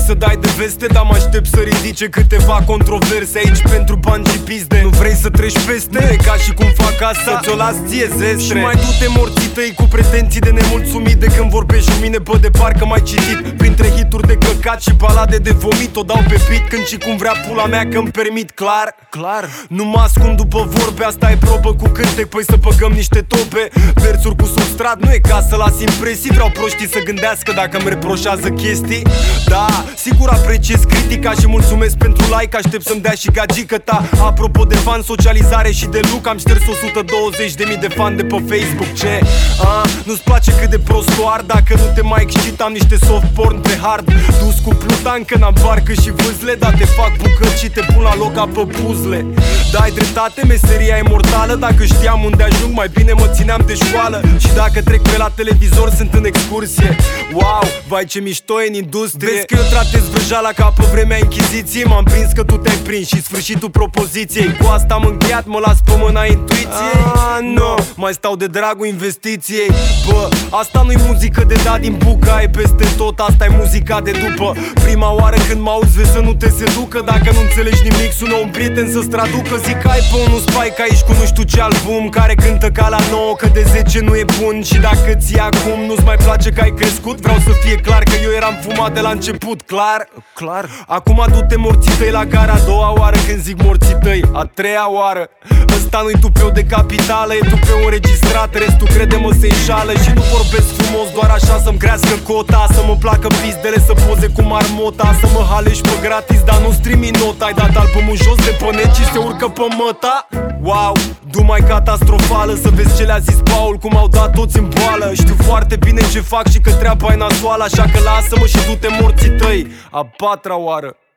să dai de veste, dar mă aștept să ridice câteva controverse aici pentru bani și pizde. Nu vrei să treci peste? E ca și cum fac asta, să-ți o las ție zestre. Și mai du-te morții tăi cu pretenții de nemulțumit, de când vorbești cu mine, bă, de parcă m-ai citit. Printre hituri de căcat și balade de vomit, o dau pe beat când și cum vrea pula mea, că-mi permit, clar. Nu mă ascund după vorbe, asta e probă cu cântec, păi să băgăm niște tope. Versuri cu substrat, nu e ca să las impresii. Vreau proștii să gândească dacă îmi reproșează chestii. Da, sigur apreciez critica și mulțumesc pentru like, aștept să-mi dea și gagică ta. Apropo de fan, socializare și de look, am șters 120.000 de fani de pe Facebook. Ce? Nu-ți place cât de prost o ard? Dacă nu te mai excit, am niște soft porn pe hard. Dus cu plutan că n-am barcă și vâzle, dar te fac bucăți și te pun la loc ca pe puzzle. Da, ai dreptate, meseria e mortală. Dacă știam unde ajung, mai bine mă țineam de școală. Și dacă trec pe la televizor, sunt în excursie. Wow, vai ce mișto e în industrie. Vezi că eu tratez vrăjala ca pe vremea Inchiziției. M-am prins că tu te-ai prins și sfârșitul propoziției. Cu asta am încheiat, mă las pe mâna intuiției. No, mai stau de dragul investiției. Bă, asta nu-i muzică de dat din buca, e peste tot, asta e muzica de după. Prima oară când mă auzi, vezi să nu te seducă. Dacă nu înțelegi nimic, sună un prieten să-ți traducă. Zic ai pe unul spike aici cu nu știu ce album, care cântă ca la 9, că de 10 nu e bun. Și dacă ți-e acum, nu-ți mai place că ai crescut. Vreau să fie clar că eu eram fumat de la început, clar. Acum du-te morții tăi la gara a doua oară. Când zic morții tăi, a treia oară. Ăsta nu-i tupeu de capitală, e tupeu înregistrat. Restul crede-mă se înșală. Și nu vorbesc frumos doar așa să-mi crească cota, să mă placă pizdele, să poze cu marmota, să mă halești pe gratis, dar nu strimi nota. Ai dat albumul jos de pe net și se urcă pe măta. Wow, du-mai catastrofală, să vezi ce le-a zis Paul, cum au dat toți în boală. Știu foarte bine ce fac și că treaba e nasoală, așa că lasă-mă și du-te morții tăi a patra oară.